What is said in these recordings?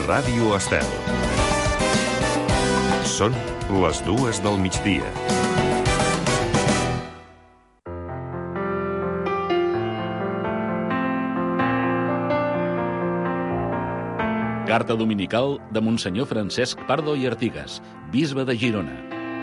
Ràdio Estel. Són les 2 del migdia. Carta dominical de Monsenyor Francesc Pardo i Artigas, bisbe de Girona.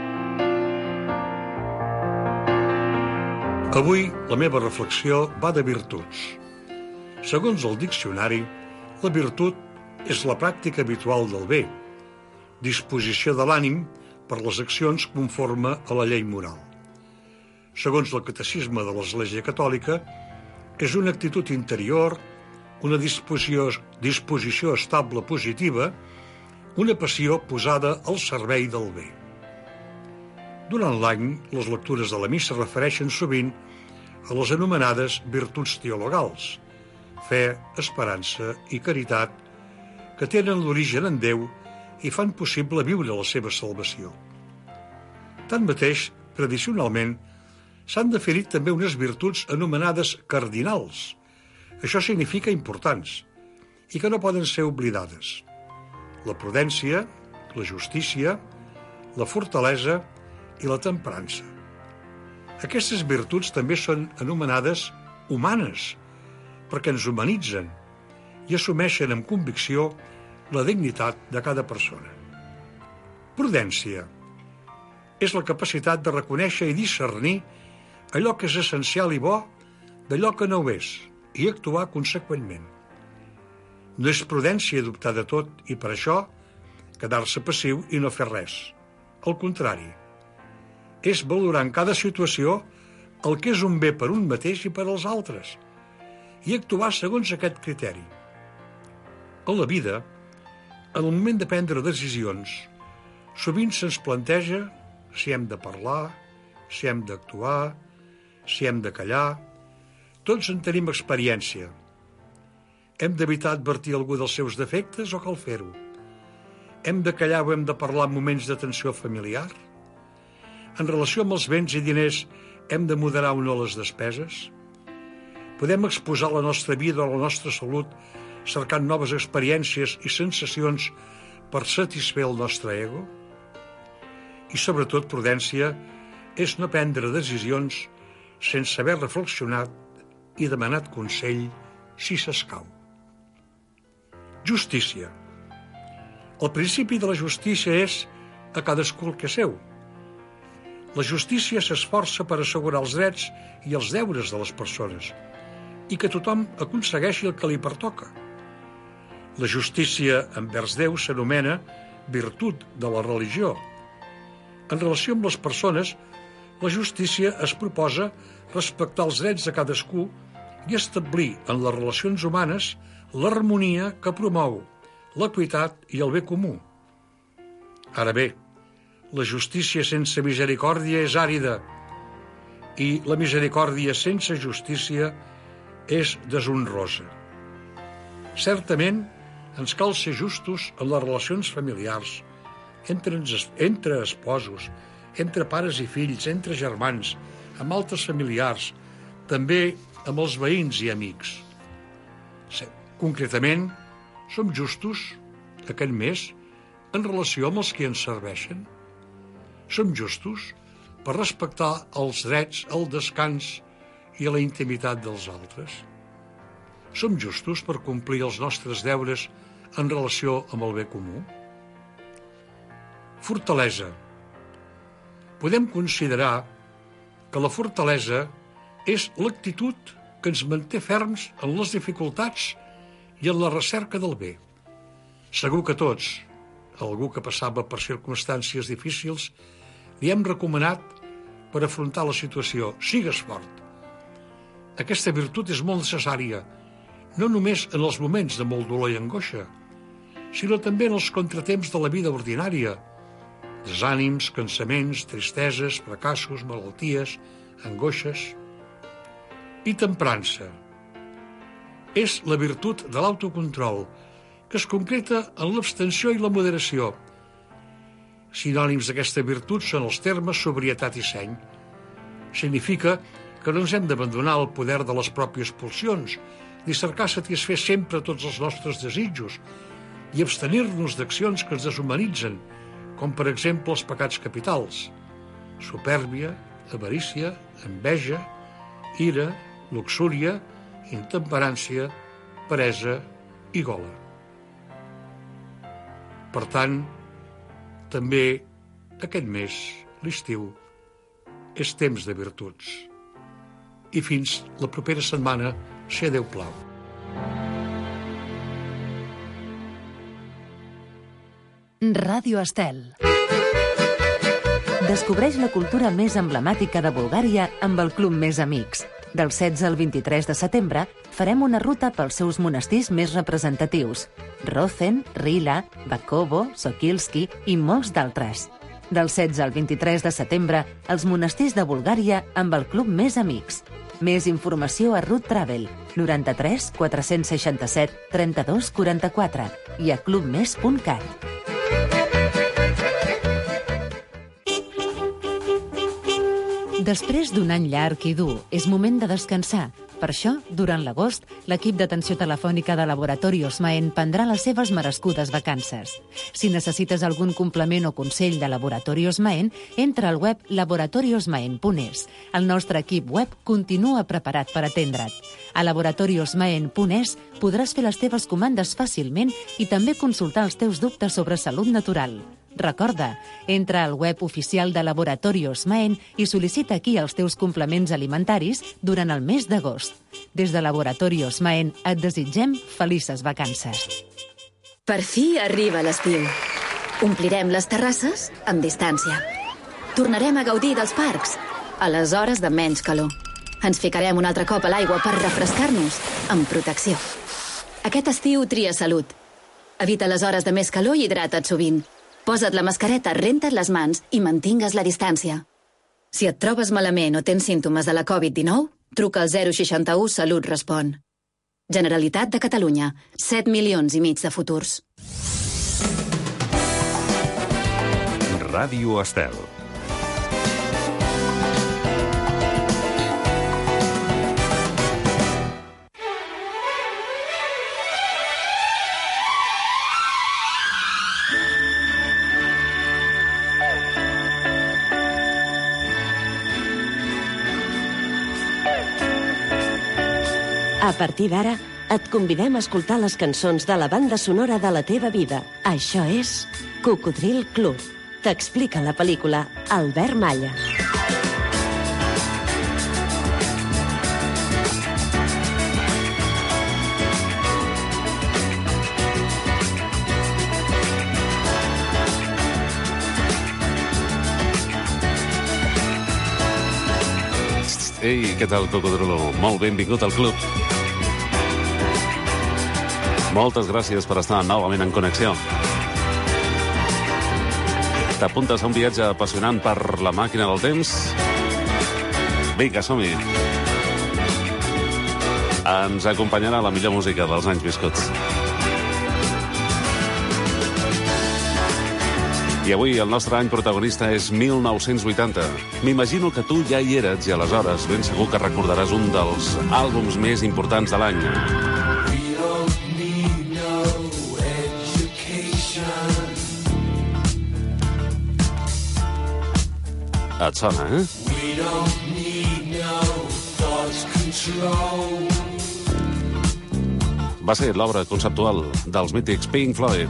Avui la meva reflexió va de virtuts. Segons el diccionari, la virtut és la pràctica habitual del bé, disposició de l'ànim per les accions conforme a la llei moral. Segons el catecisme de l'Església Catòlica, és una actitud interior, una disposició estable positiva, una passió posada al servei del bé. Durant l'any, les lectures de la missa refereixen sovint a les anomenades virtuts teologals, fe, esperança i caritat, que tenen l'origen en Déu i fan possible viure la seva salvació. Tanmateix, tradicionalment, s'han definit també unes virtuts anomenades cardinals. Això significa importants i que no poden ser oblidades. La prudència, la justícia, la fortalesa i la temprança. Aquestes virtuts també són anomenades humanes, perquè ens humanitzen i assumeixen amb convicció la dignitat de cada persona. Prudència és la capacitat de reconèixer i discernir allò que és essencial i bo d'allò que no ho és i actuar conseqüentment. No és prudència dubtar de tot i per això quedar-se passiu i no fer res. Al contrari, és valorar en cada situació el que és un bé per un mateix i per als altres i actuar segons aquest criteri. A la vida, en el moment de prendre decisions, sovint se'ns planteja si hem de parlar, si hem d'actuar, si hem de callar. Tots en tenim experiència. Hem d'evitar advertir algú dels seus defectes o cal fer-ho? Hem de callar o hem de parlar en moments de tensió familiar? En relació amb els béns i diners, hem de moderar o no les despeses? Podem exposar la nostra vida o la nostra salut cercant noves experiències i sensacions per satisfer el nostre ego? I sobretot, prudència és no prendre decisions sense haver reflexionat i demanat consell si s'escau. Justícia. El principi de la justícia és a cadascú el que seu. La justícia s'esforça per assegurar els drets i els deures de les persones i que tothom aconsegueixi el que li pertoca. La justícia envers Déu s'anomena virtut de la religió. En relació amb les persones, la justícia es proposa respectar els drets de cadascú i establir en les relacions humanes l'harmonia que promou l'equitat i el bé comú. Ara bé, la justícia sense misericòrdia és àrida i la misericòrdia sense justícia és deshonrosa. Certament, ens cal ser justos en les relacions familiars, entre esposos, entre pares i fills, entre germans, amb altres familiars, també amb els veïns i amics. Concretament, som justos aquest mes en relació amb els que ens serveixen? Som justos per respectar els drets, el descans i la intimitat dels altres? Som justos per complir els nostres deures en relació amb el bé comú? Fortalesa. Podem considerar que la fortalesa és l'actitud que ens manté ferms en les dificultats i en la recerca del bé. Segur que tots, algú que passava per circumstàncies difícils, li hem recomanat per afrontar la situació: sigues fort. Aquesta virtut és molt necessària, no només en els moments de molt dolor i angoixa, sinó també en els contratemps de la vida ordinària, desànims, cansaments, tristeses, fracassos, malalties, angoixes. I temprança. És la virtut de l'autocontrol, que es concreta en l'abstenció i la moderació. Sinònims d'aquesta virtut són els termes sobrietat i seny. Significa que no ens hem d'abandonar al poder de les pròpies pulsions, ni cercar satisfer sempre tots els nostres desitjos, i abstenir-nos d'accions que ens deshumanitzen, com per exemple els pecats capitals: supèrbia, avarícia, enveja, ira, luxúria, intemperància, peresa i gola. Per tant, també aquest mes, l'estiu, és temps de virtuts. I fins la propera setmana, si Déu plau. Ràdio Estel. Descobreix la cultura més emblemàtica de Bulgària amb el Club Més Amics. Del 16 al 23 de setembre farem una ruta pels seus monestirs més representatius: Rozen, Rila, Bakovo, Sokilski i molts d'altres. Del 16 al 23 de setembre, els monestirs de Bulgària amb el Club Més Amics. Més informació a Route Travel, 93 467 32 44 i a clubmes.cat. Després d'un any llarg i dur, és moment de descansar. Per això, durant l'agost, l'equip d'atenció telefònica de Laboratori Osmaen prendrà les seves merescudes vacances. Si necessites algun complement o consell de Laboratori Osmaen, entra al web laboratoriosmaen.es. El nostre equip web continua preparat per atendre't. A laboratoriosmaen.es podràs fer les teves comandes fàcilment i també consultar els teus dubtes sobre salut natural. Recorda, entra al web oficial de Laboratori Osmaen i sol·licita aquí els teus complements alimentaris durant el mes d'agost. Des de Laboratori Osmaen et desitgem felices vacances. Per fi arriba l'estiu. Omplirem les terrasses amb distància. Tornarem a gaudir dels parcs a les hores de menys calor. Ens ficarem un altre cop a l'aigua per refrescar-nos amb protecció. Aquest estiu tria salut. Evita les hores de més calor i hidrata't sovint. Posa't la mascareta, renta't les mans i mantingues la distància. Si et trobes malament o tens símptomes de la Covid-19, truca al 061 Salut Respon. Generalitat de Catalunya, 7,5 milions de futurs. Ràdio Estel. A partir d'ara, et convidem a escoltar les cançons de la banda sonora de la teva vida. Això és Cocodril Club. T'explica la pel·lícula Albert Malla. Ei, què tal, Cocodrilo? Molt benvingut al club. Moltes gràcies per estar novament en connexió. T'apuntes a un viatge apassionant per la màquina del temps? Vinga, som-hi. Ens acompanyarà la millor música dels anys viscuts. I avui el nostre any protagonista és 1980. M'imagino que tu ja hi eres i aleshores ben segur que recordaràs un dels àlbums més importants de l'any. Et sona, eh? Va ser l'obra conceptual dels mítics Pink Floyd.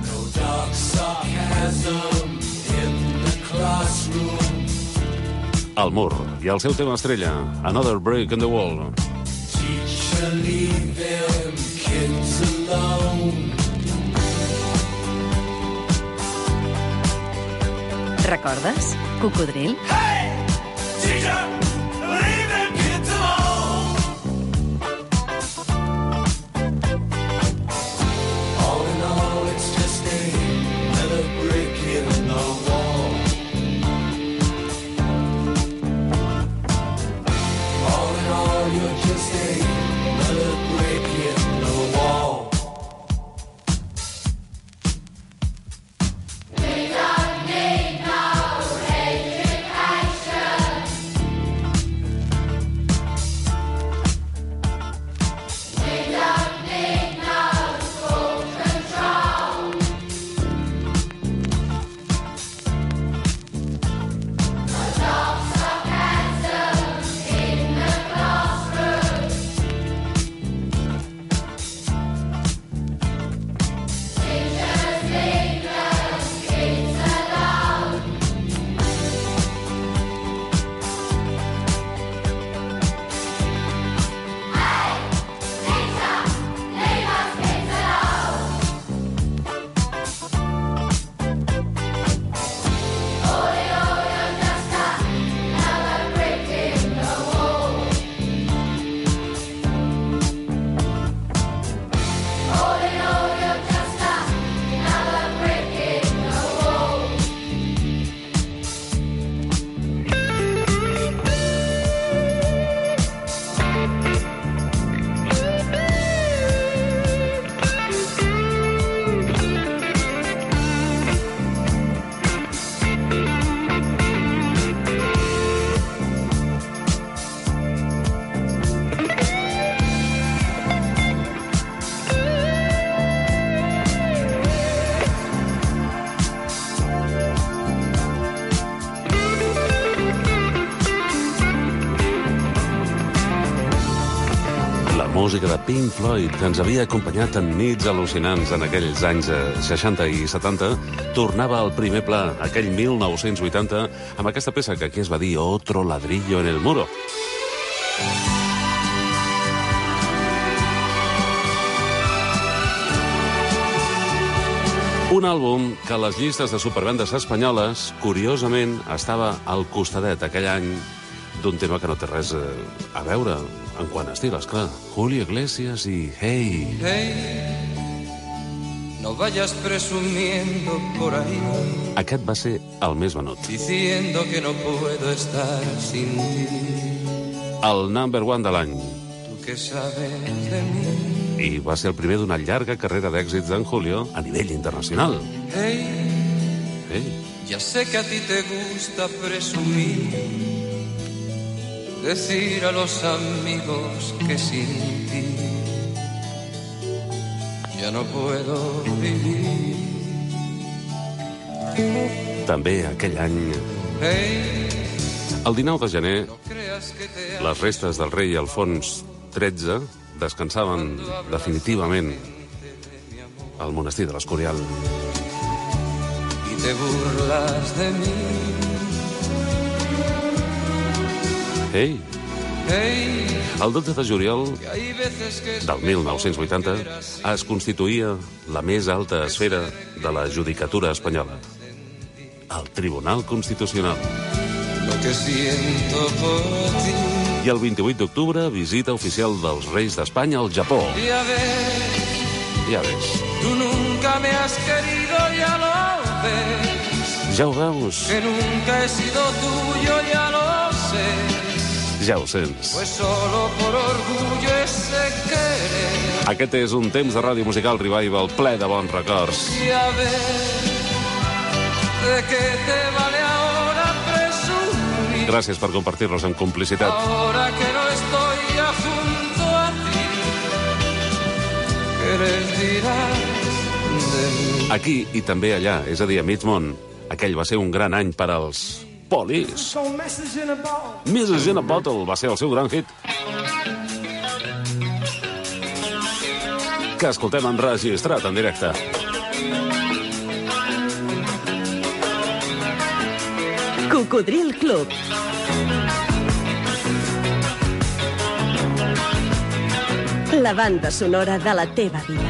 El mur i el seu tema estrella, Another Brick in the Wall. Recordes? Cocodril? música de Pink Floyd, que ens havia acompanyat en nits al·lucinants en aquells anys 60 i 70, tornava al primer pla, aquell 1980, amb aquesta peça que aquí es va dir Otro ladrillo en el muro. Un àlbum que a les llistes de supervendes espanyoles, curiosament, estava al costadet aquell any d'un tema que no té res a veure en quant a estil, esclar. Julio Iglesias i Hey. Hey, no vayas presumiendo por ahí. Aquest va ser el més venut. Diciendo que no puedo estar sin ti. El number one de l'any. Tú que sabes de mí. I va ser el primer d'una llarga carrera d'èxits d'en Julio a nivell internacional. Hey, Hey. ya sé que a ti te gusta presumir, decir a los amigos que sin ti ya no puedo vivir. També aquell any, Hey, el 19 de gener, no creas que te les restes del rei Alfons XIII descansaven definitivament al monestir de l'Escorial. y te burlas de mí. Hey, Hey, el 12 de juliol que hay veces que es del 1980 es constituïa la més alta esfera de la judicatura espanyola, el Tribunal Constitucional. lo que siento por ti. I el 28 d'octubre, visita oficial dels Reis d'Espanya al Japó. Ya ves, Ja ves. tú nunca me has querido, ya lo ves. Ja ho veus, Que nunca he sido tuyo, ya lo sé. ja ho sents. Pues solo por orgullo ese querer. Aquest és un temps de ràdio musical revival ple de bons records. Ya ves, ¿de qué te vale ahora presumir? Gràcies per compartir-los en complicitat. Ahora que no estoy ya junto a ti, ¿qué les dirás de mí? Aquí i també allà, és a dir, a mig món, aquell va ser un gran any per als Police. Message in a Bottle va ser el seu gran hit, que escoltem enregistrat en directe. Cocodril Club. La banda sonora de la teva vida.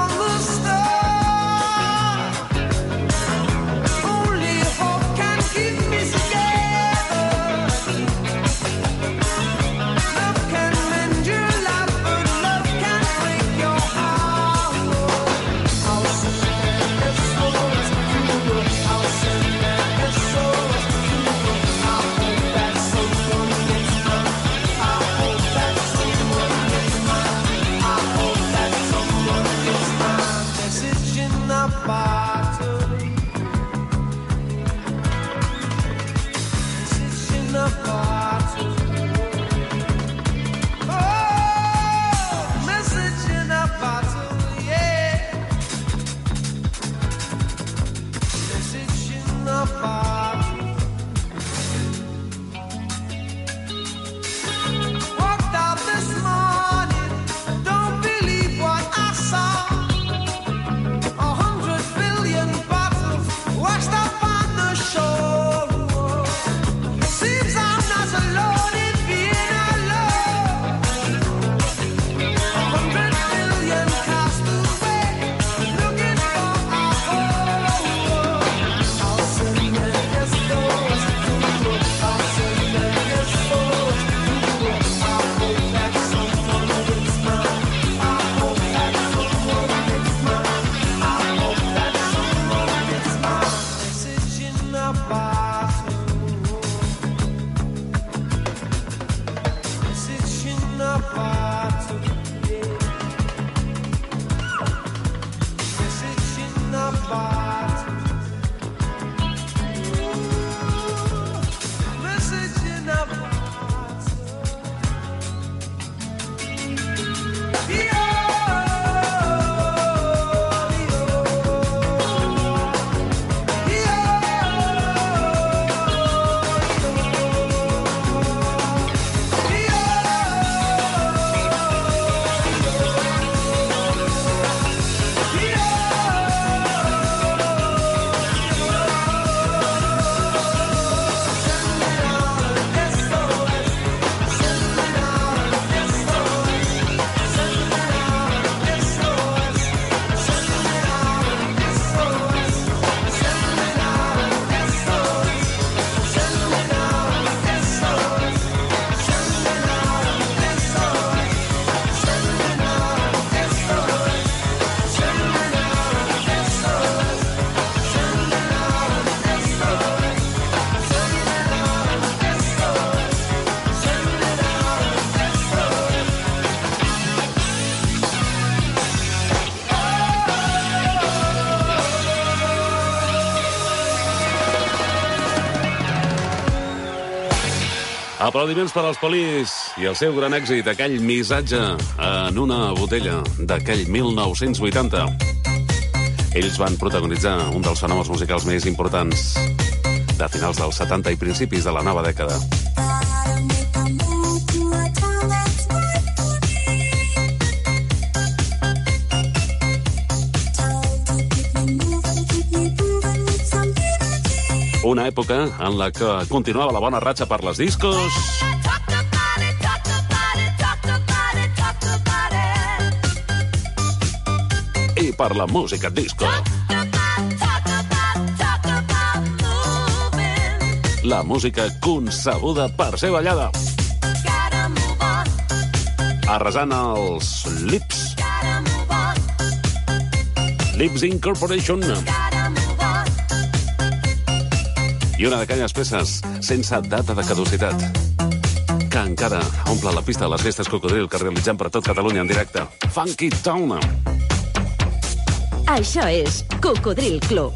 Only hope can keep Aplaudiments per als Police i el seu gran èxit, aquell missatge en una botella d'aquell 1980. Ells van protagonitzar un dels fenòmens musicals més importants de finals dels 70 i principis de la nova dècada. Una època en la que continuava la bona ratxa per les discos i per la música disco. La música concebuda per ser ballada. Arrasant els Lips. Lips Incorporation. I una d'aquelles peces sense data de caducitat que encara omple la pista de les festes Cocodril que realitzem per tot Catalunya en directe. Funky Town. Això és Cocodril Club.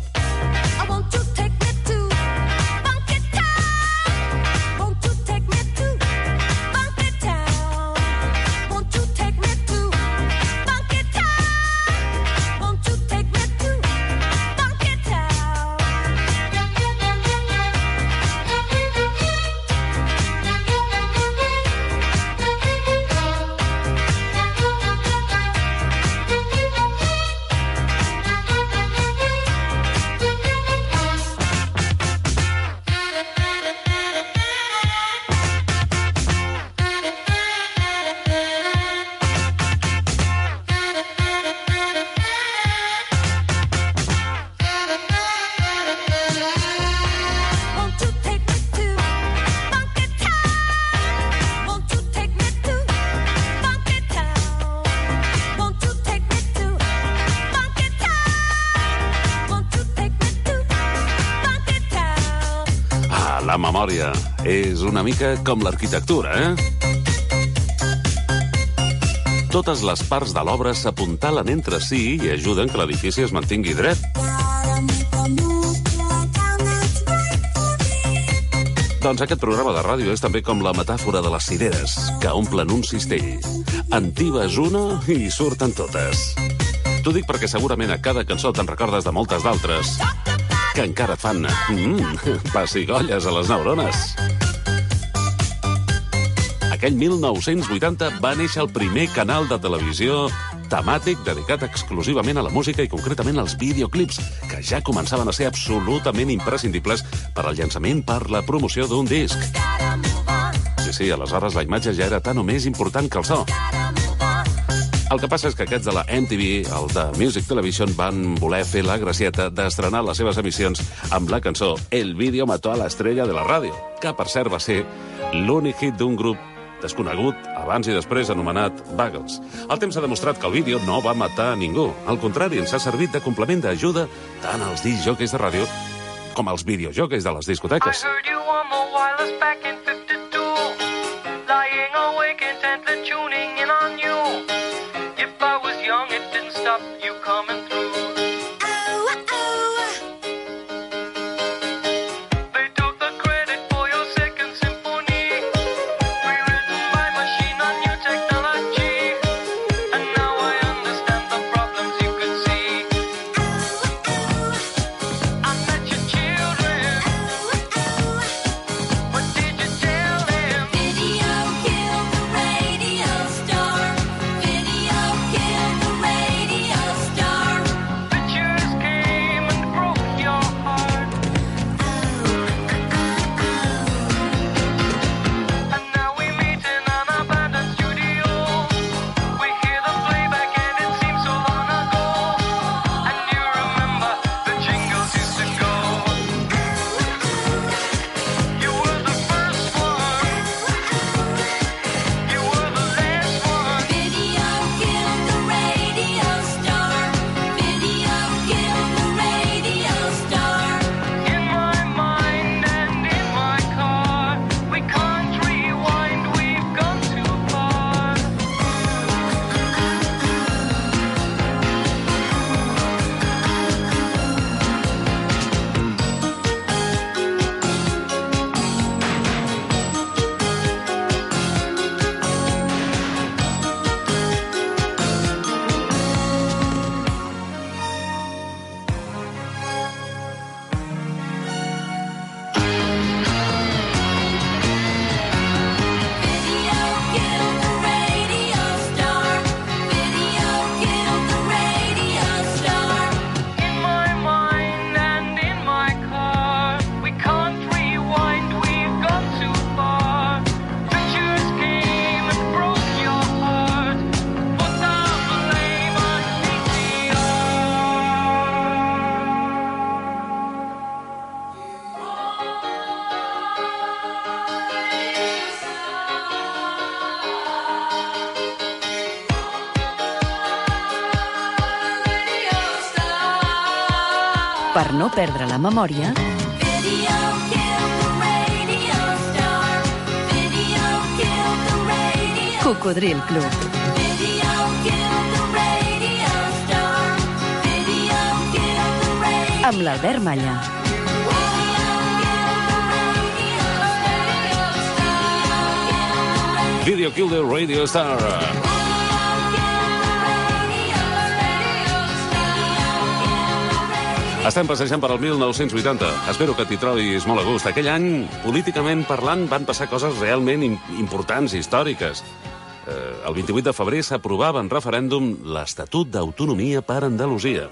La memòria és una mica com l'arquitectura, Totes les parts de l'obra s'apuntalen entre si i ajuden que l'edifici es mantingui dret. Doncs aquest programa de ràdio és també com la metàfora de les cireres, que omplen un cistell. En tibes una i surten totes. T'ho dic perquè segurament a cada cançó te'n recordes de moltes d'altres que encara et fan pessigolles a les neurones. Aquell 1980 va néixer el primer canal de televisió temàtic dedicat exclusivament a la música i concretament als videoclips, que ja començaven a ser absolutament imprescindibles per al llançament, per la promoció d'un disc. Sí, aleshores la imatge ja era tan o més important que el so. El que passa és que aquests de la MTV, el de Music Television, van voler fer la gracieta d'estrenar les seves emissions amb la cançó El vídeo mató a la estrella de la ràdio, que per cert va ser l'únic hit d'un grup desconegut abans i després anomenat Buggles. El temps ha demostrat que el vídeo no va matar a ningú. Al contrari, ens ha servit de complement d'ajuda tant als discjòqueis de ràdio com als videojòqueis de les discoteques. I heard you on the wireless back in 52, lying awake intently tuning in on you. If I was young, it didn't stop you coming through. They took the credit for your second symphony, rewritten by machine on new technology. And now I understand the problems you could see. I met your children. What did you tell them? Video killed the radio Per no perdre la memòria, Cocodril Club. Amb l'Albert Malla. Video Kill the Radio Star. Estem passejant per al 1980. Espero que t'hi trobis molt a gust. Aquell any, políticament parlant, van passar coses realment importants, històriques. El 28 de febrer s'aprovava en referèndum l'Estatut d'Autonomia per Andalusia.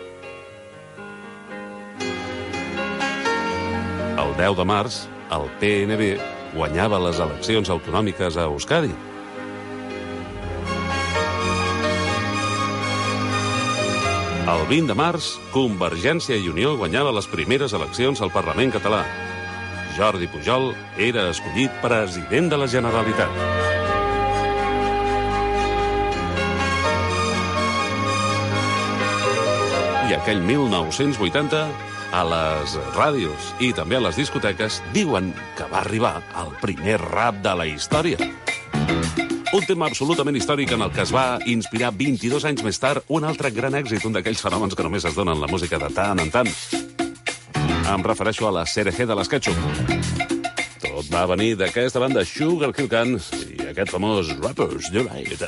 El 10 de març, el PNB guanyava les eleccions autonòmiques a Euskadi. El 20 de març, Convergència i Unió guanyava les primeres eleccions al Parlament català. Jordi Pujol era escollit president de la Generalitat. I aquell 1980, a les ràdios i també a les discoteques diuen que va arribar el primer rap de la història. Un tema absolutament històric en el que es va inspirar 22 anys més tard un altre gran èxit, un d'aquells fenòmens que només es donen en la música de tant en tant. Em refereixo a la CRG de les Ketchup. Tot va venir d'aquesta banda Sugar Hill Gang i aquest famós Rappers Delight.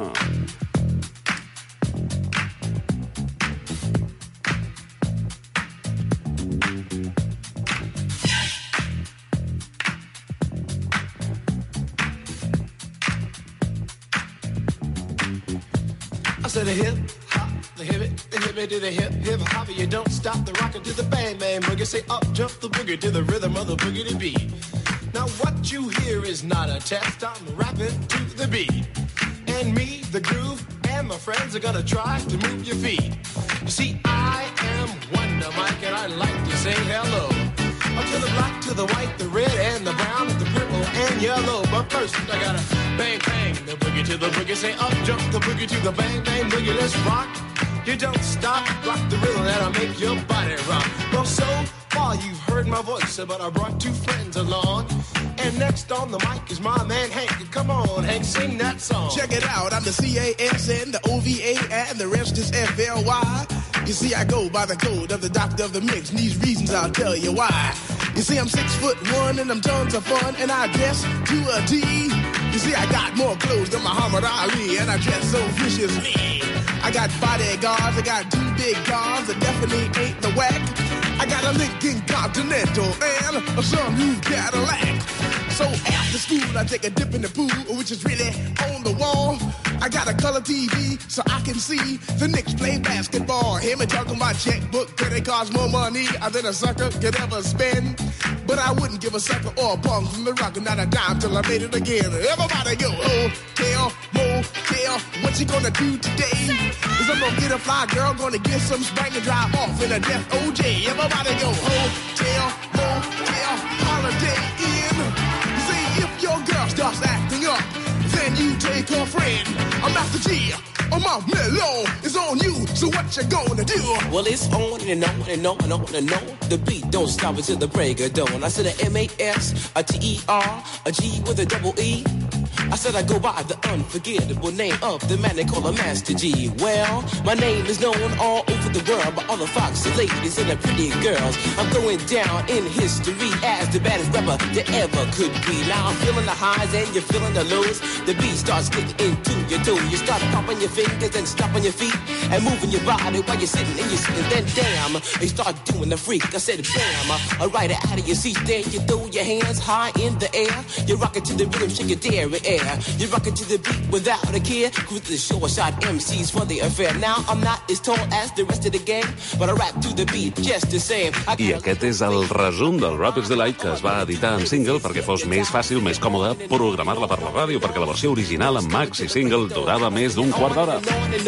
To the hip hop, the hip to the hip hop. You don't stop the rocker to the bang bang boogie. Say up jump the boogie to the rhythm of the boogie to beat. Now what you hear is not a test. I'm rapping to the beat, and me, the groove, and my friends are gonna try to move your feet. You see, I am Wonder Mike, and I like to say hello. Up to the black, to the white, the red, and the brown, the purple, and yellow. But first, I gotta bang, bang, the boogie to the boogie. Say up, jump the boogie to the bang, bang, boogie. Let's rock. You don't stop, rock the rhythm that'll make your body rock. Well, so far you've heard my voice, but I brought two friends along. And next on the mic is my man Hank. Come on, Hank, sing that song. Check it out, I'm the CASN, the OVA, and the rest is FLY. You see, I go by the code of the doctor of the mix, and these reasons I'll tell you why. You see, I'm 6'1" and I'm tons of fun, and I dress to a T. You see, I got more clothes than Muhammad Ali, and I dress so viciously. I got bodyguards, I got two big cars that definitely ain't the whack. I got a Lincoln Continental and a some new Cadillac. So after school, I take a dip in the pool, which is really on the wall. I got a color TV so I can see the Knicks play basketball. Hear me talking about checkbook, cause it costs more money than a sucker could ever spend. But I wouldn't give a sucker or a punk from the rock, not a dime till I made it again. Everybody go, hotel, motel, what you gonna do today? Is I'm gonna get a fly girl, gonna get some spank and drive off in a death OJ. Everybody go, hotel, motel, holiday inn. See, if your girl starts acting up, then you take her friend. I'm Master G, my mellow is on you, so what you gonna do? Well, it's on and on and on and on and on. The beat don't stop until the break of dawn. I said a M-A-S, a T-E-R, a G with a double E. I said I go by the unforgettable name of the man they call a Master G. Well, my name is known all over the world by all the foxy ladies and the pretty girls. I'm going down in history as the baddest rapper that ever could be. Now I'm feeling the highs and you're feeling the lows. The beat starts getting into your toe. You start popping your fingers and stomping your feet and moving your body while you're sitting and you're sitting. Then damn, you start doing the freak. I said bam, right out of your seat. There you throw your hands high in the air. You rock it to the rhythm, shake your dairy air. You rock it to the beat without a care. Cruise the short shot MCs for the affair. Now I'm not as tall as the rest of the gang, but I rap to the beat just the same. I aquest és el resum del Rapper's Delight, que es va editar en single perquè fos més fàcil, més còmode programar-la per la ràdio, perquè la versió original en maxi single durava més d'un quart d'hora.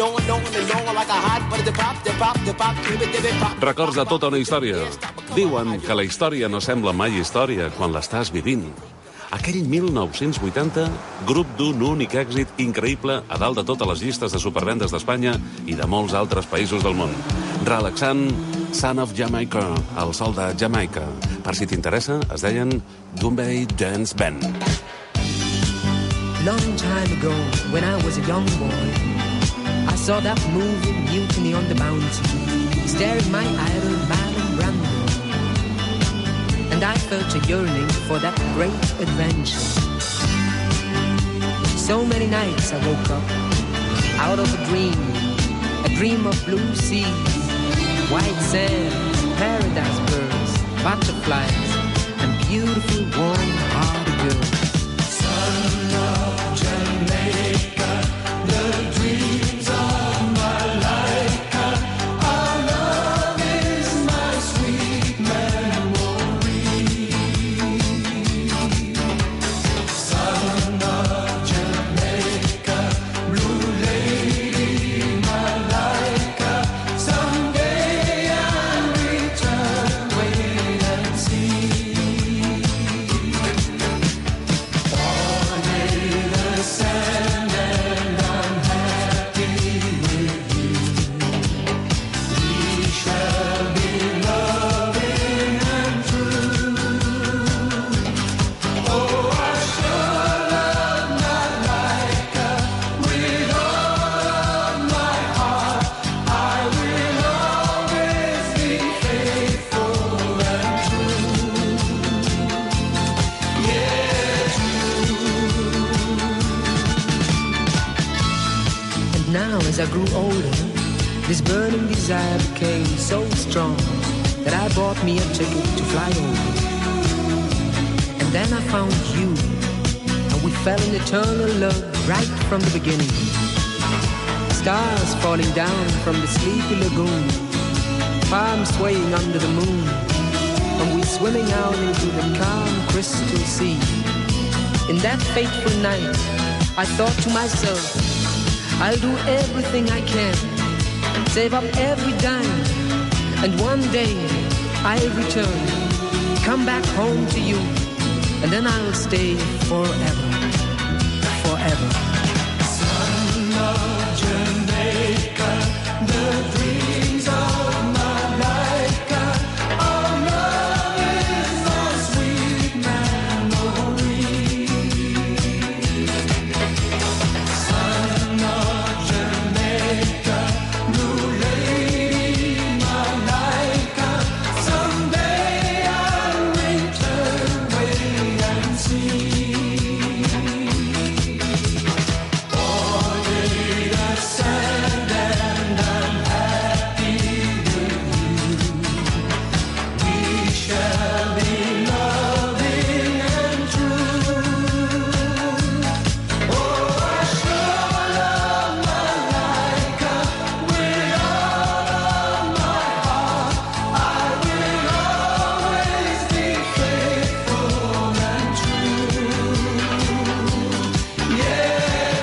Records de tota una història. Diuen que la història no sembla mai història quan l'estàs vivint. Aquell 1980, grup d'un únic èxit increïble a dalt de totes les llistes de supervendes d'Espanya i de molts altres països del món. Relaxant, Son of Jamaica, el sol de Jamaica. Per si t'interessa, es deien Goombay Dance Band. Long time ago, when I was a young boy, I saw that movie Mutiny on the Bounty, staring my idol Marlon Brando. And I felt a yearning for that great adventure. So many nights I woke up out of a dream of blue seas, white sand, paradise birds, butterflies, and beautiful warm-hearted girls. Son of Jamaica, the dreams of my life, our love is my sweet memory. Son of Jamaica, blue lady, my life, someday I'll return, wait and see. Born in the sand and I'm happy with you. We shall be loving and true. Oh, I sure love my Laika with all of my heart. I will always be faithful and true. Yeah, And now as I grew older, this burning desire became so strong that I bought me a ticket to fly over. And then I found you, and we fell in eternal love right from the beginning. Stars falling down from the sleepy lagoon, palms swaying under the moon, and we swimming out into the calm crystal sea. In that fateful night, I thought to myself, I'll do everything I can, save up every dime, and one day I'll return, come back home to you, and then I'll stay forever, forever. Son of Jamaica, the dreams of my life, our love is my sweet memory. Son of Jamaica, blue lady, my life, someday I'll return, wait and see. Born in the sand and I'm happy with you. We shall be loving and true. Oh, I sure love my Laika with all of my heart. I will always be faithful and true. Yeah,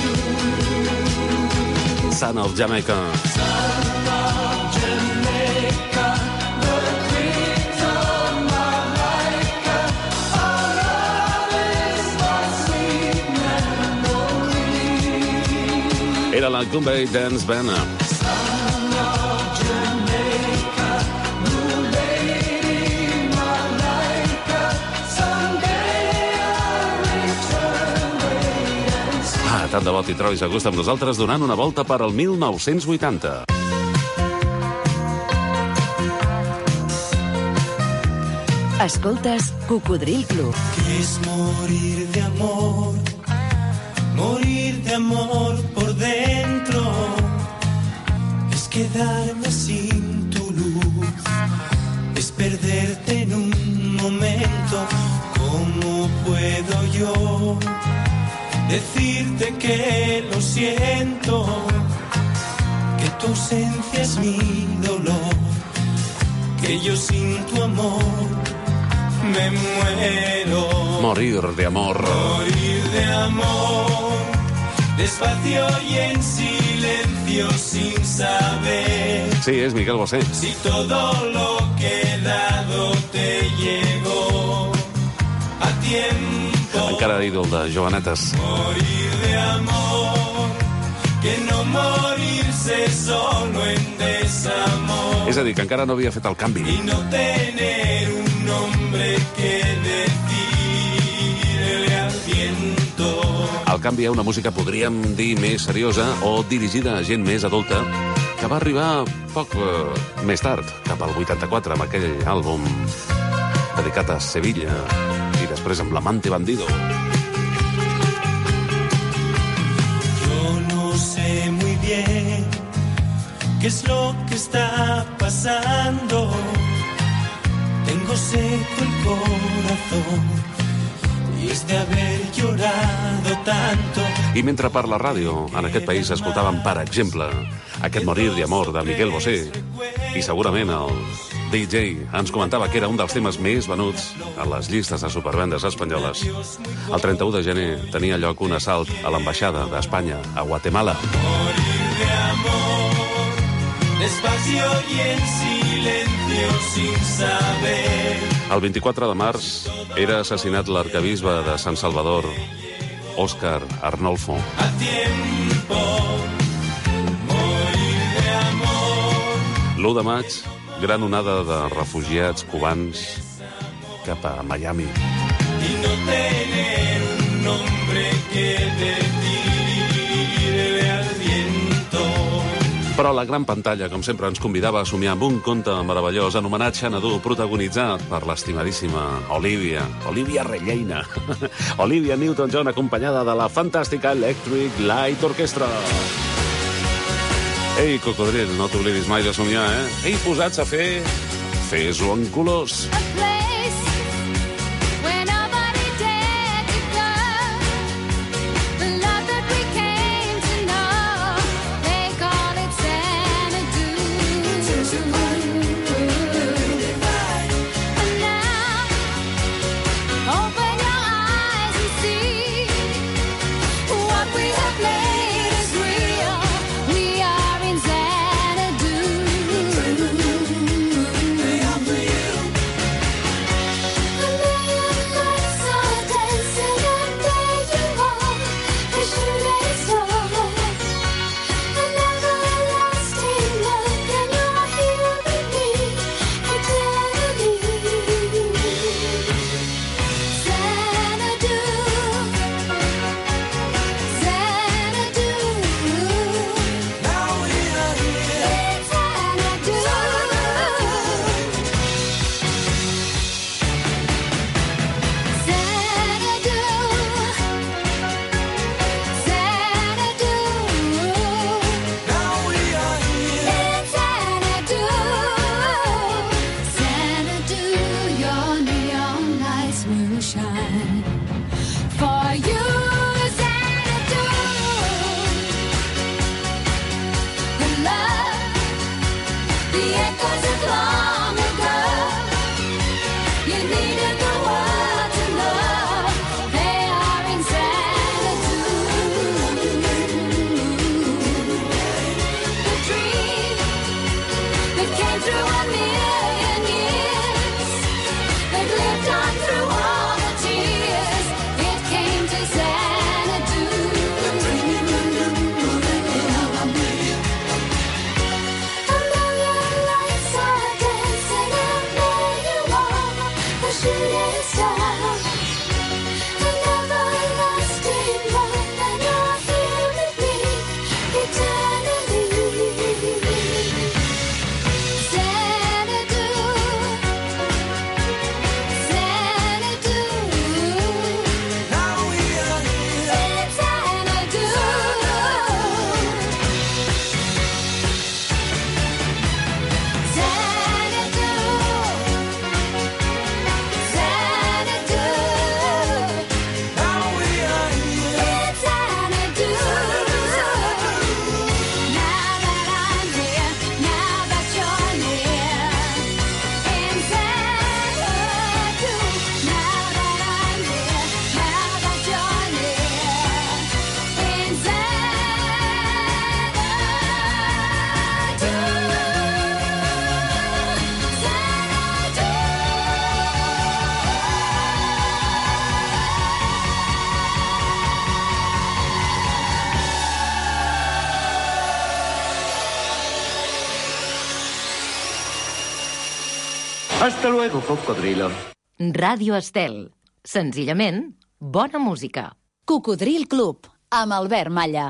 Son of Jamaica. Son of Jamaica, the dreams of my life, our love is my sweet memory. Era la Goombay Dance Band. Son of Jamaica, blue lady, my life, someday I'll return, wait and see. Tant de bo t'hi trobis a gust amb nosaltres donant una volta per al 1980. Escoltes Cocodril Club. Es morir de amor por dentro, es quedarme sin tu luz, es perderte en un momento. ¿Cómo puedo yo decirte que lo siento? Que tu ausencia es mi dolor, que yo sin tu amor me muero. Morir de amor. Morir de amor, despacio y en silencio sin saber. Sí, és Miquel Bosé. Si todo lo que he dado te llegó a tiempo. Encara ídol de jovenetes. Morir de amor, que no morirse solo en deseo. es amor. És a dir, que encara no havia fet el canvi. Y no tener un nombre que decirle al viento. Al canvi, una música, podríem dir, més seriosa o dirigida a gent més adulta, que va arribar poc més tard, cap al 84, amb aquell àlbum dedicat a Sevilla i després amb l'Amante Bandido. Yo no sé muy bien qué es lo que está pasando. Tengo seco el corazón y es de haber llorado tanto. I mentre per la ràdio en aquest país escoltàvem, per exemple, aquest Morir de Amor de Miguel Bosé, i segurament el DJ ens comentava que era un dels temes més venuts a les llistes de supervendes espanyoles, el 31 de gener tenia lloc un assalt a l'ambaixada d'Espanya a Guatemala. Morir de amor, despacio y en silencio sin saber. El 24 de març era assassinat l'arquebisbe de Sant Salvador, Óscar Arnolfo. A tiempo, morir de amor. L'1 de maig, gran onada de refugiats cubans cap a Miami. Y no tener un nombre que decirle al viento. Però la gran pantalla, com sempre, ens convidava a somiar amb un conte meravellós anomenat Xanadu, protagonitzat per l'estimadíssima Olivia Relleina. Olivia Newton-John, acompanyada de la fantàstica Electric Light Orchestra. Ei, cocodril, no t'oblidis mai de somiar, eh? Ei, posats a fer... Fes-ho en colors. She Hasta luego, cocodrilo. Ràdio Estel. Senzillament, bona música. Cocodril Club, amb Albert Malla.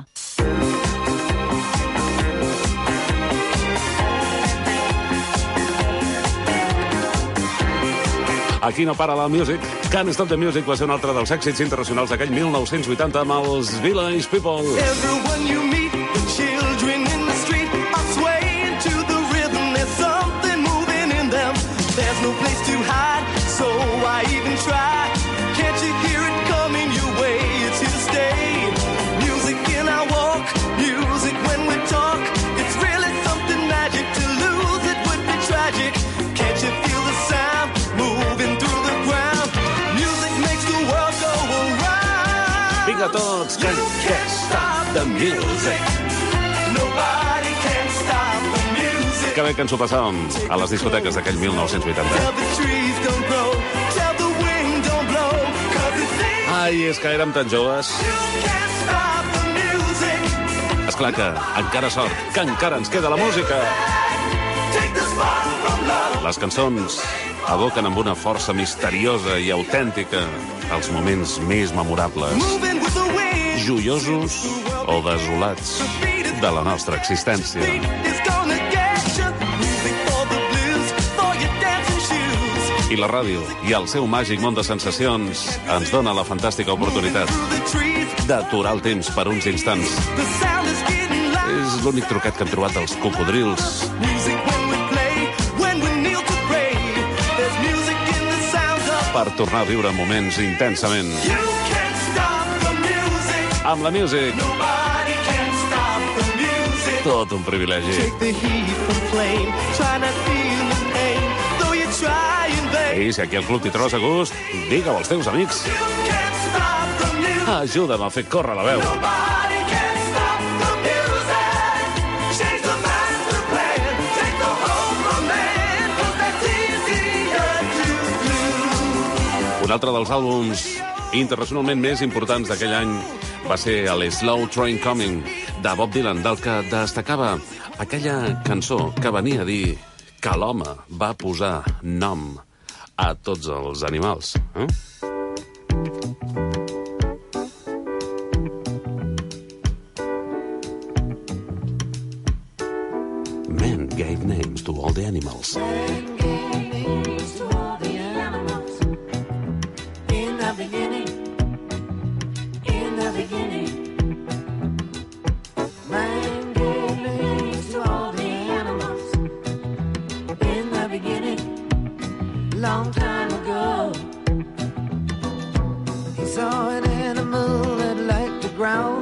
Aquí no para la music. Can't Stop the Music va ser un altre dels èxits internacionals d'aquell 1980 amb els Village People. Everyone you meet, the children in the street are swaying to the rhythm. There's something moving in them. There's no place to hide, so why even try? Can't you hear it coming your way? It's here to stay. Music in our walk, music when we talk. It's really something magic. To lose it would be tragic. Can't you feel the sound moving through the ground? Music makes the world go around. Vinga tots, can't stop the music. Nobody can stop the music. Que bé que ens ho passàvem a les discoteques d'aquell 1980. Tell the trees don't grow, tell the wind don't blow, 'cause it sings. Ai, és que érem tan joves. Can't stop the music. Esclar que encara sort, que encara ens queda la música. Take the spark from love. Les cançons evoquen amb una força misteriosa i autèntica els moments més memorables, Moving with the wind. joiosos o desolats de la nostra existència. It's gonna get you. Music for the blues, for your dancing shoes. I la ràdio i el seu màgic món de sensacions ens dona la fantàstica oportunitat The trees, d'aturar el temps per uns instants. the sound is getting loud. És l'únic truquet que hem trobat dels cocodrils Music when we play, when we kneel to pray. There's music in the sounds of. per tornar a viure moments intensament. You can't stop the music. Amb la music, Nobody can stop the music. tot un privilegi. Take the heat from flame. Try not feel the pain, though you try in vain. I si aquí al club t'hi trobes a gust, digue-ho als teus amics. You can't stop the music. Ajuda'm a fer córrer la veu. Nobody can stop the music. Change the master plan. Take the hope from man, 'cause that's easier to do. Un altre dels àlbums internacionalment més importants d'aquell any va ser el Slow Train Coming, de Bob Dylan, del que destacava aquella cançó que venia a dir que l'home va posar nom a tots els animals. Man gave names to all the animals. Long time ago, he saw an animal that liked to growl,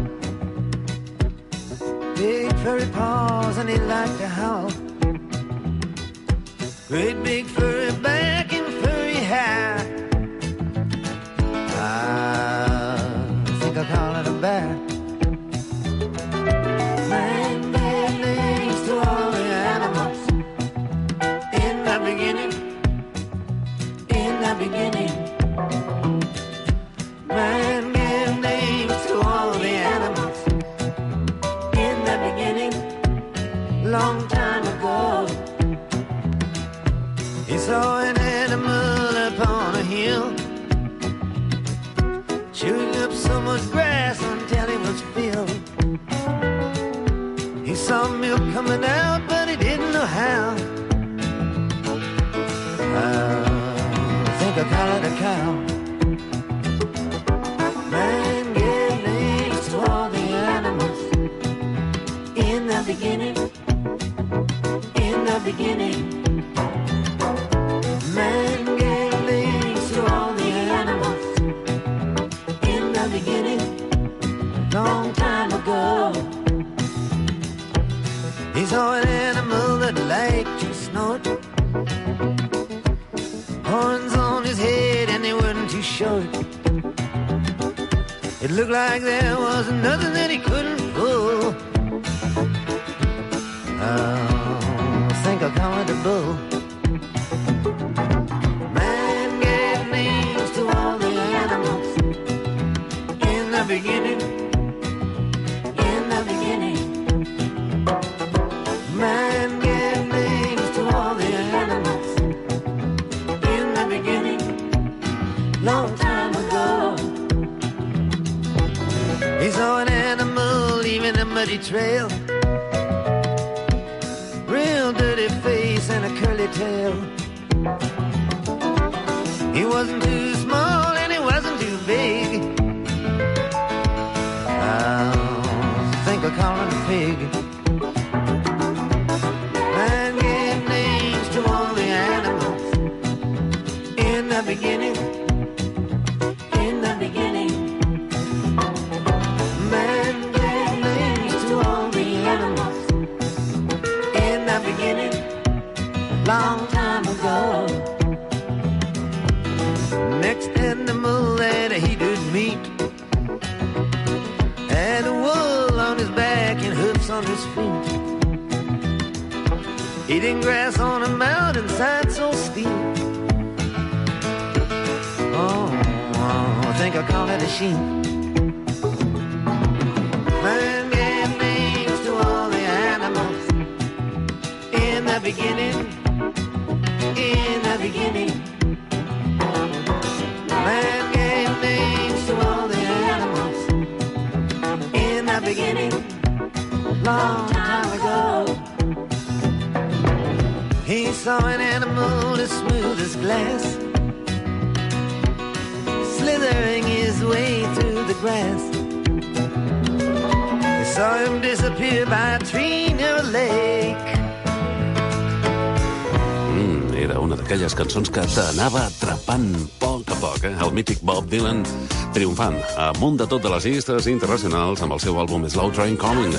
big furry paws and he liked to howl, great big furry back and furry hair. I think I'll call it a bear. Man gave names to all the animals in the beginning. Beginning, man gave names to all the animals in the beginning, long time ago. He saw an animal upon a hill, chewing up so much grass until he was filled. He saw milk coming out, but he didn't know how. I call it a cow. Man gave names to all the animals in the beginning. In the beginning, man gave names to all the animals in the beginning, long time ago. He saw an animal that liked to snort, horns on his head and they weren't too short. It looked like there was nothing that he couldn't pull. I think I'll call it a bull. Man gave names to all the animals in the beginning. In the beginning, man gave names to all the animals long time ago. He saw an animal leaving a muddy trail, real dirty face and a curly tail. He wasn't too small and he wasn't too big. I think I'll call him a pig. Man gave names to all the animals in the beginning. In the beginning. Man gave names to all the animals in the beginning. Long time ago. Next animal that he did meet had a wool on his back and hoofs on his feet, eating grass on a mountainside so steep. Oh, I think I'll call it a sheep. Man gave names to all the animals in the beginning. In the beginning. Man gave names to all the animals in the beginning, long time ago. He saw an animal as smooth as glass, slithering his way through the grass. He saw him disappear by a tree near a lake. Era una d'aquelles cançons que t'anava atrapant poc a poc, El mític Bob Dylan triomfant amunt de tot de les llistes internacionals amb el seu àlbum Slow Train Coming.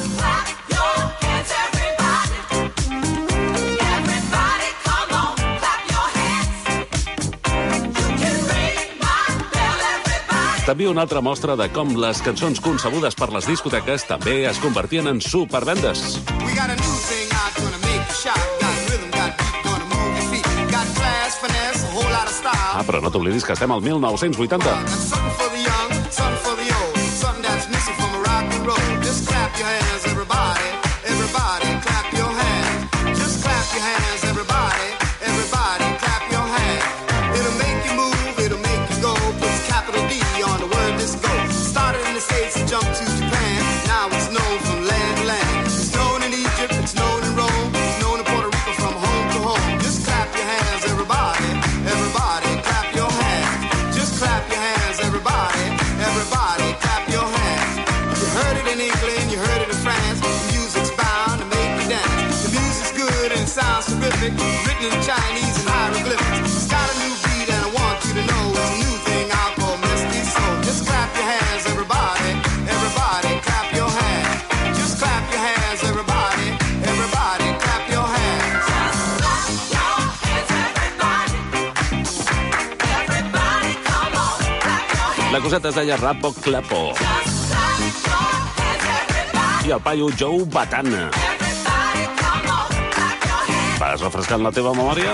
També una altra mostra de com les cançons concebudes per les discoteques també es convertien en supervendes. We got a new thing out gonna make you shout. Got rhythm, got beat, gonna move your feet. Got class, finesse, a whole lot of style. Però no t'oblidis que estem al 1980. Something for the young, something for the old. Something that's missing from a rock and roll. Just clap your hands, everybody. Everybody, clap your hands. Just clap your hands, everybody. Everybody, clap your hands. It'll make you move, it'll make you go. Put capital D on the word disco. Started in the States and jumped to Japan. Now it's known from land to land. It's known in Egypt, it's known in Rome. It's known in Puerto Rico from home to home. Just clap your hands, everybody. Everybody, clap your hands. Just clap your hands, everybody. Everybody, clap your hands. You heard it in England, you heard it in France. The music's bound to make you dance. The music's good and it sounds terrific. Written in Chinese and hieroglyphics. It's got a new beat and I want you to know it's a new thing I'll call Misty Soul. Just clap your hands, everybody. Everybody, clap your hands. Just clap your hands, everybody. Everybody, clap your hands. Just clap your hands, everybody. Everybody, come on, clap your hands. La coseta es deia Rapo Clapo. I el paio Joe Batana. Vas refrescant la teva memòria?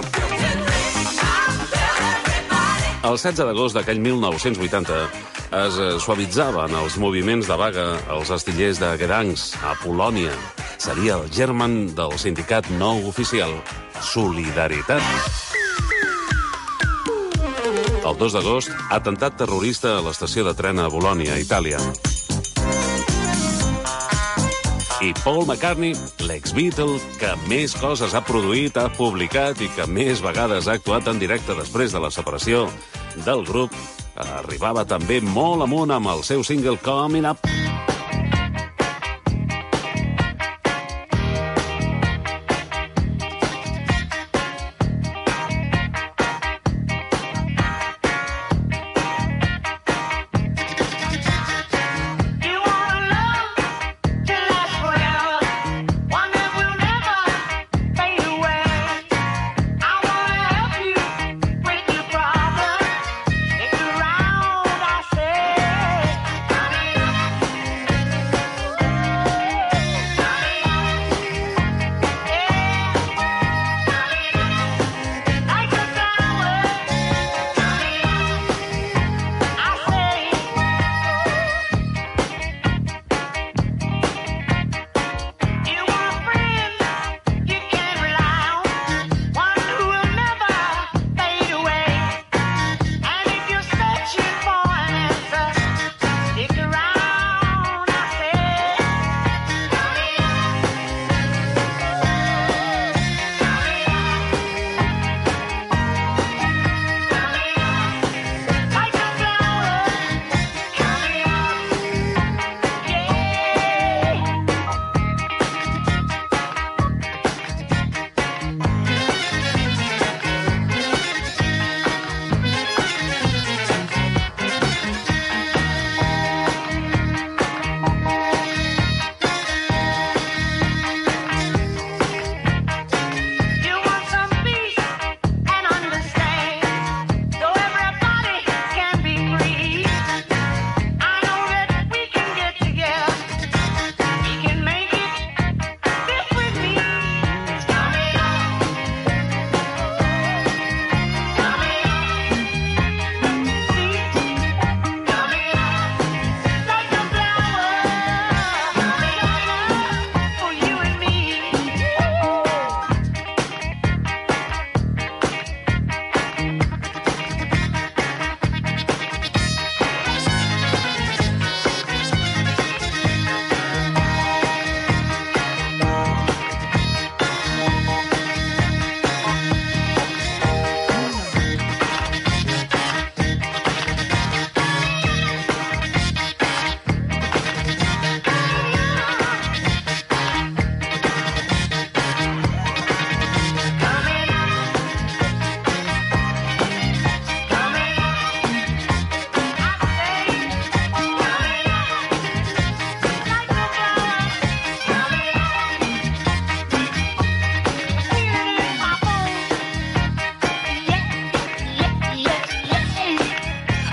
El 16 d'agost d'aquell 1980 es suavitzaven els moviments de vaga als astillers de Gdansk, a Polònia. Seria el germen del sindicat no oficial, Solidaritat. El 2 d'agost, atemptat terrorista a l'estació de tren a Bolònia, Itàlia. I Paul McCartney, l'ex-Beatle, que més coses ha produït, ha publicat i que més vegades ha actuat en directe després de la separació del grup, arribava també molt amunt amb el seu single Coming Up.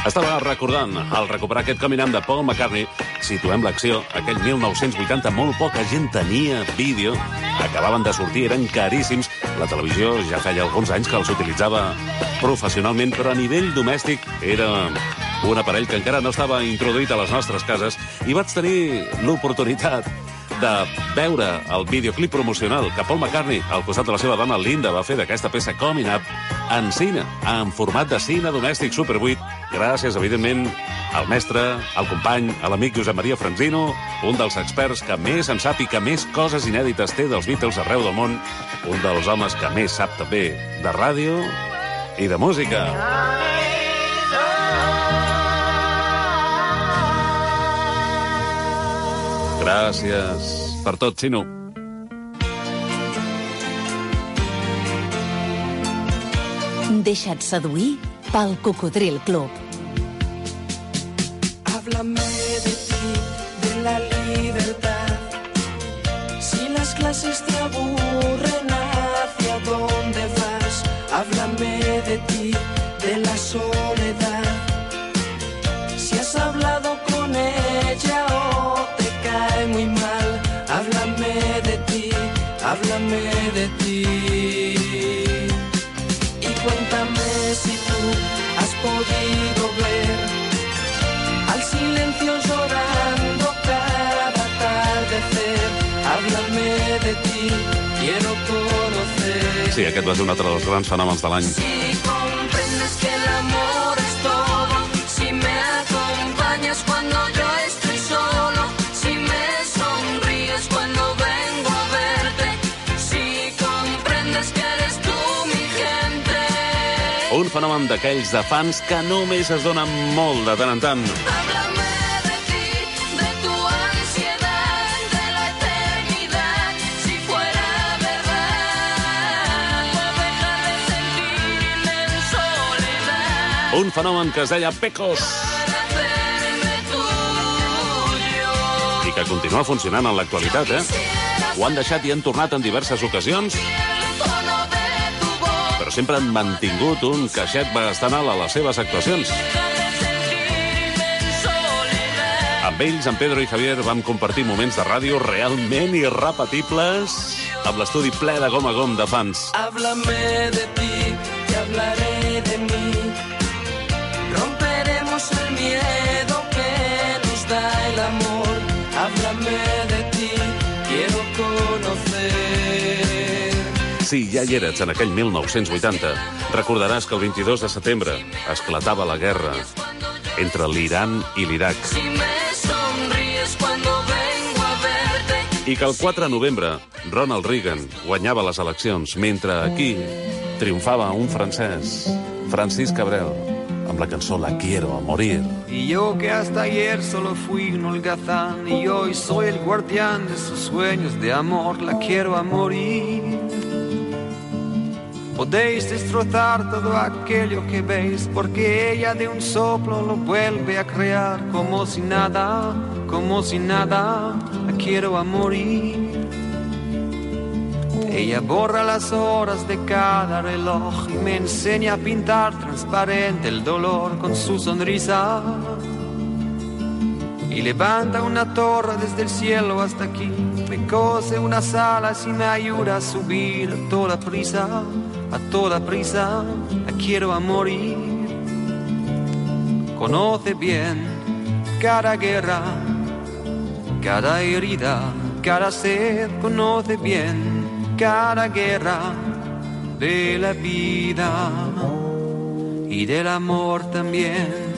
Estava recordant, al recuperar aquest Coming Up de Paul McCartney, situem l'acció, aquell 1980 molt poca gent tenia vídeo, acabaven de sortir, eren caríssims, la televisió ja feia alguns anys que els utilitzava professionalment, però a nivell domèstic era un aparell que encara no estava introduït a les nostres cases, i vaig tenir l'oportunitat de veure el videoclip promocional que Paul McCartney, al costat de la seva dona Linda, va fer d'aquesta peça Coming Up en cine, en format de cine domèstic Super 8, gràcies, evidentment, al mestre, al company, a l'amic Josep Maria Franzino, un dels experts que més en sap i que més coses inèdites té dels Beatles arreu del món, un dels homes que més sap també de ràdio i de música. Gràcies per tot, Xino. Deixa't seduir pel Cocodril Club. Háblame de ti, de la libertad. Si las clases te aburren, ¿hacia dónde vas? Háblame de ti, de la soledad. Si has hablado con ella o te cae muy mal, háblame de ti, háblame de ti. Y cuéntame si tú has podido ver al silencio llorando cada atardecer. Háblame de ti, quiero conocer. Sí, aquest va ser un altre dels grans fenòmens de l'any. Si comprendes que el amor es todo, si me acompañas cuando yo estoy solo, si me sonríes cuando vengo a verte, si comprendes que eres tú mi gente. Un fenomen d'aquells de fans que només es donen molt de tant en tant. Háblame de ti, de tu ansiedad, de la eternidad, si fuera verdad, por dejar de sentirme en soledad. Un fenomen que es deia Pecos i que continua funcionant en l'actualitat, Ho han deixat i han tornat en diverses ocasions, però sempre han mantingut un caixet bastant alt a les seves actuacions. Amb ells, en Pedro i Javier, vam compartir moments de ràdio realment irrepetibles amb l'estudi ple de gom a gom de fans. Háblame de ti, te hablaré de mí. Romperemos el miedo que nos da el amor. Háblame de ti, quiero conocer. Si ja hi eres en aquell 1980, recordaràs que el 22 de setembre esclatava la guerra entre l'Iran i l'Iraq. Si me sonríes cuando vengo a verte. I que el 4 de novembre Ronald Reagan guanyava les eleccions, mentre aquí triomfava un francès, Francis Cabrel, amb la cançó La quiero a morir. Y yo que hasta ayer solo fui un holgazán y hoy soy el guardián de sus sueños de amor, la quiero a morir. Podéis destrozar todo aquello que veis, porque ella de un soplo lo vuelve a crear, como si nada, la quiero a morir. Ella borra las horas de cada reloj y me enseña a pintar transparente el dolor con su sonrisa. Y levanta una torre desde el cielo hasta aquí, me cose unas alas y me ayuda a subir a toda prisa, la quiero a morir. Conoce bien cada guerra, cada herida, cada sed, conoce bien cada guerra de la vida y del amor también.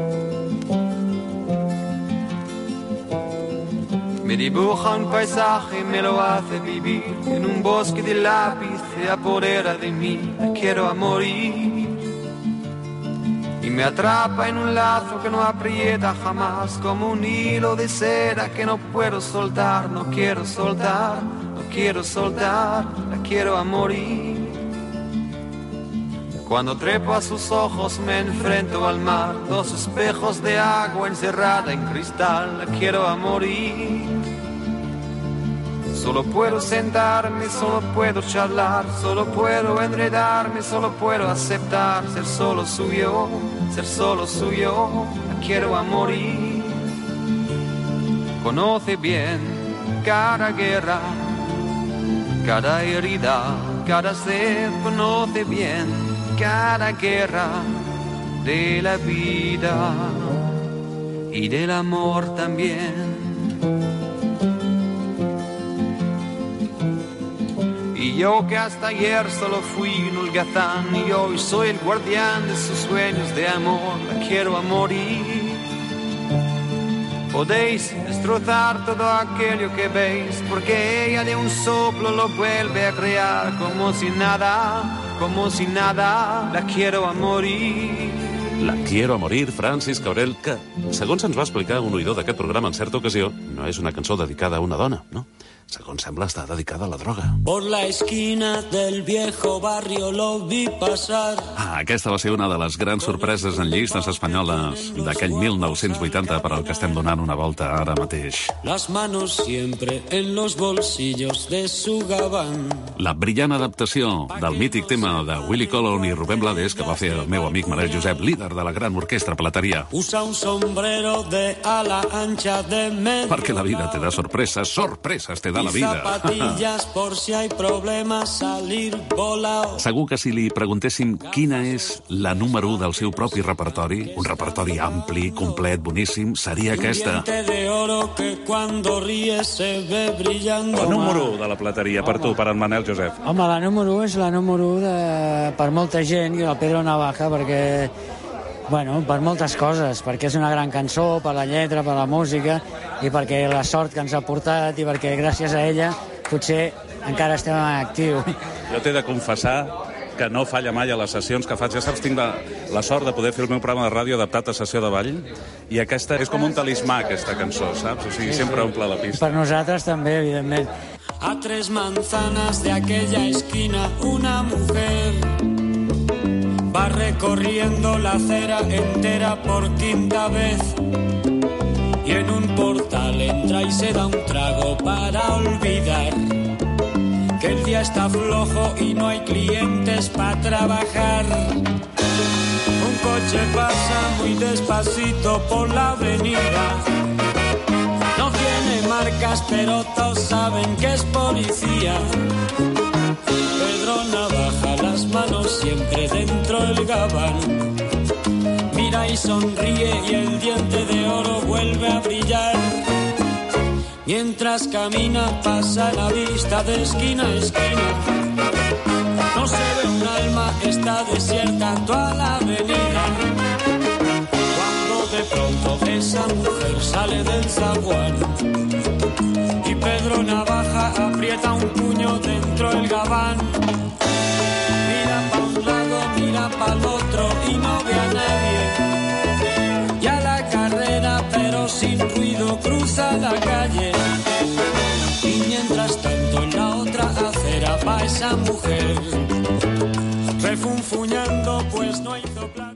Me dibuja un paisaje y me lo hace vivir. En un bosque de lápiz se apodera de mí. La quiero a morir. Y me atrapa en un lazo que no aprieta jamás, como un hilo de seda que no puedo soltar. No quiero soltar, no quiero soltar. La quiero a morir. Cuando trepo a sus ojos me enfrento al mar, dos espejos de agua encerrada en cristal, la quiero a morir. Solo puedo sentarme, solo puedo charlar, solo puedo enredarme, solo puedo aceptar ser solo suyo, la quiero a morir. Conoce bien cada guerra, cada herida, cada sed, conoce bien cada guerra de la vida y del amor también. Y yo que hasta ayer solo fui un holgazán y hoy soy el guardián de sus sueños de amor, la quiero a morir. Podéis destrozar todo aquello que veis, porque ella de un soplo lo vuelve a crear como si nada, la quiero a morir. La quiero a morir, Francis Cabrel, que, segons ens va explicar un oïdor d'aquest programa en certa ocasió, no és una cançó dedicada a una dona, no? Segons sembla, està dedicada a la droga. Por la esquina del viejo barrio lo vi pasar. Aquesta va ser una de les grans sorpreses en llistes espanyoles d'aquell 1980 per al que estem donant una volta ara mateix. Las manos siempre en los bolsillos de su gabán. La brillant adaptació del mític tema de Willy Colon i Rubén Blades que va fer el meu amic Manel Josep, líder de la gran orquestra Plateria. Usa un sombrero de ala ancha de medio. Perquè la vida te da sorpreses, sorpreses te da la vida. Zapatillas por si hay problemas, salir volao. Segur que si li preguntéssim quina és la número 1 del seu propi repertori, un repertori ampli, complet, boníssim, seria aquesta. De oro que cuando ríe se ve brillando. La número 1 de la Plateria, per tu, per en Manel Josep. Home, la número 1 és la número 1 per molta gent, i el Pedro Navaja, perquè bueno, per moltes coses, perquè és una gran cançó, per la lletra, per la música, i perquè la sort que ens ha portat, i perquè gràcies a ella potser encara estem en actiu. Jo t'he de confessar que no falla mai a les sessions que faig. Ja saps, tinc la sort de poder fer el meu programa de ràdio adaptat a sessió de ball, i aquesta és com un talismà, aquesta cançó, saps? O sigui, sempre omple la pista. Per nosaltres també, evidentment. A 3 manzanas de aquella esquina una mujer va recorriendo la acera entera por 5ª vez, y en un portal entra y se da un trago para olvidar que el día está flojo y no hay clientes para trabajar. Un coche pasa muy despacito por la avenida, no tiene marcas pero todos saben que es policía. Pedro Navaja, las manos siempre dentro del gabán, mira y sonríe y el diente de oro vuelve a brillar. Mientras camina pasa la vista de esquina a esquina, no se ve un alma, está desierta toda la avenida. Cuando de pronto esa mujer sale del zaguán y Pedro Navaja aprieta un puño dentro del gabán. Mira pa' un lado, mira pa' el otro y no ve a nadie. Y a la carrera, pero sin ruido, cruza la calle. Y mientras tanto en la otra acera va esa mujer, refunfuñando pues no hizo plan.